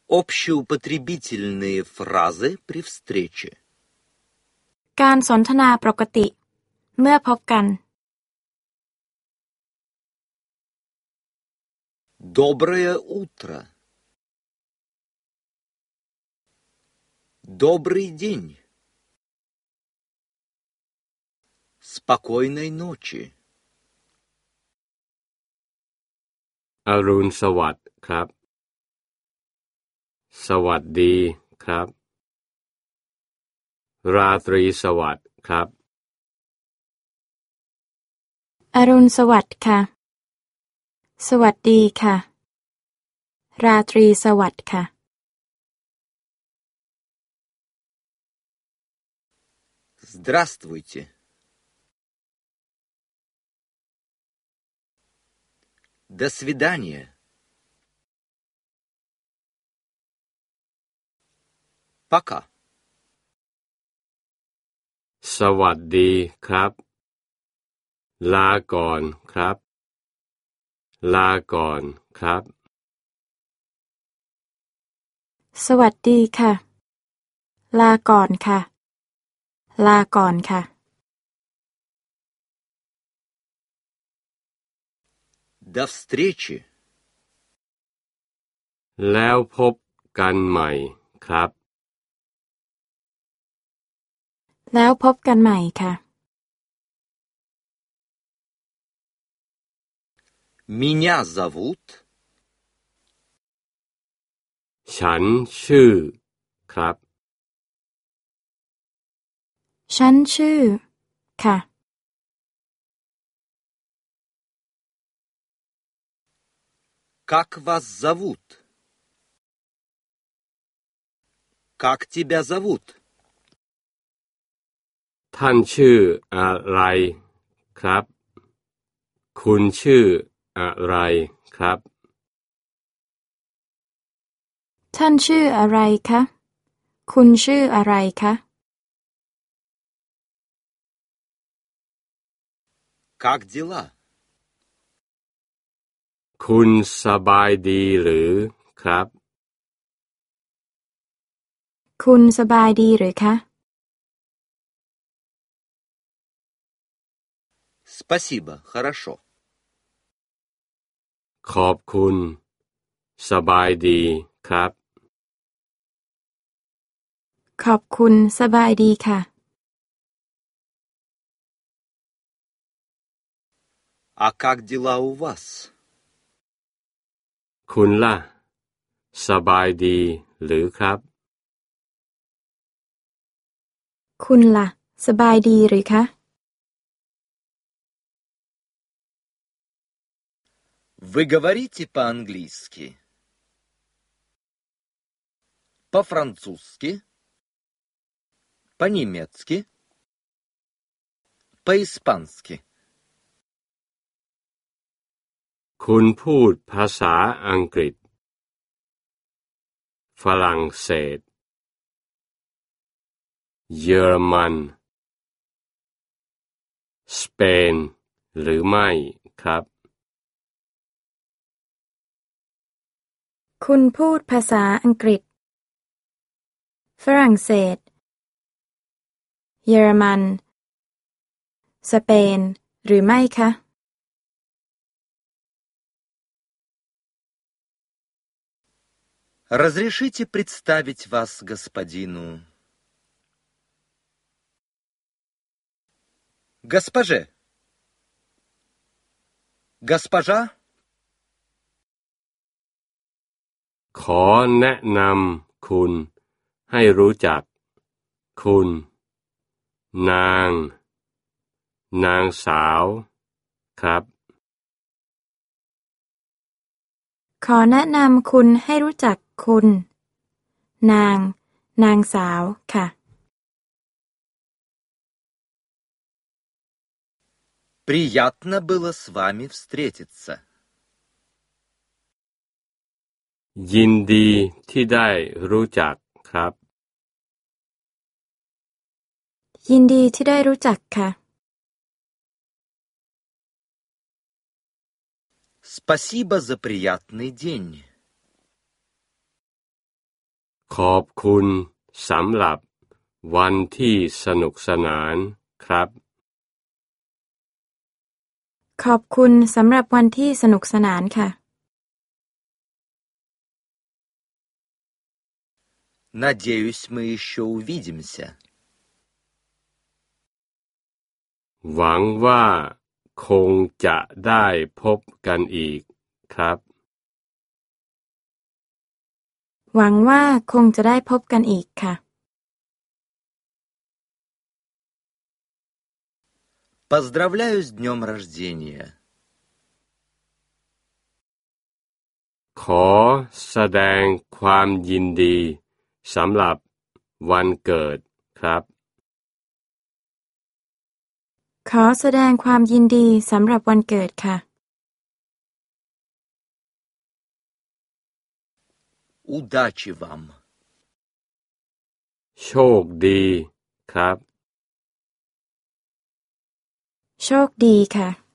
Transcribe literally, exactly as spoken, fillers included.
Общеупотребительные фразы при встрече. การสนทนาปกติเมื่อพบกัน Доброе утро. Добрый день. Спокойной ночи. อรุณสวัสดิ์ครับสวัสดีครับราตรีสวัสดิ์ครับอรุณสวัสดิ์ค่ะสวัสดีค่ะราตรีสวัสดิ์ค่ะ Здравствуйте. До свидания. Пока. สวัสดีครับลาก่อนครับลาก่อนครับสวัสดีค่ะลาก่อนค่ะลาก่อนค่ะ До встречи. แล้วพบกันใหม่ครับแล้วพบกันใหม่ค่ะ Меня зовут. ฉันชื่อครับฉันชื่อค่ะ Как вас зовут? Как тебя зовут? ท่านชื่ออะไรครับคุณชื่ออะไรครับท่านชื่ออะไรคะคุณชื่ออะไรคะ Как дела? คุณสบายดีหรือครับคุณสบายดีหรือคะ Спасибо, хорошо. ขอบคุณสบายดีครับขอบคุณสบายดีค่ะ А как дела у вас? คุณล่ะสบายดีหรือครับคุณล่ะสบายดีหรือคะ Вы говорите по-английски? По-французски? По-немецки? По-испански? คุณพูดภาษาอังกฤษฝรั่งเศสเยอรมันสเปนหรือไม่ครับคุณพูดภาษาอังกฤษฝรั่งเศสเยอรมันสเปนหรือไม่คะ Разрешите представить вас господину. Госпоже. Госпожа. ขอแนะนำคุณให้รู้จักคุณนางนางสาวครับขอแนะนำคุณให้รู้จักคุณนางนางสาวค่ะ Приятно было с вами встретиться. ยินดีที่ได้รู้จักครับยินดีที่ได้รู้จักค่ะ Спасибо за приятный день. ขอบคุณสำหรับวันที่สนุกสนานครับขอบคุณสำหรับวันที่สนุกสนานค่ะ Надеюсь, мы еще увидимся. หวังว่าคงจะได้พบกันอีกครับหวังว่าคงจะได้พบกันอีกค่ะ Поздравляю с днем рождения. ขอแสดงความยินดีสำหรับวันเกิดครับขอแสดงความยินดีสำหรับวันเกิดค่ะ Удачи вам. โชคดีครับโชคดีค่ะ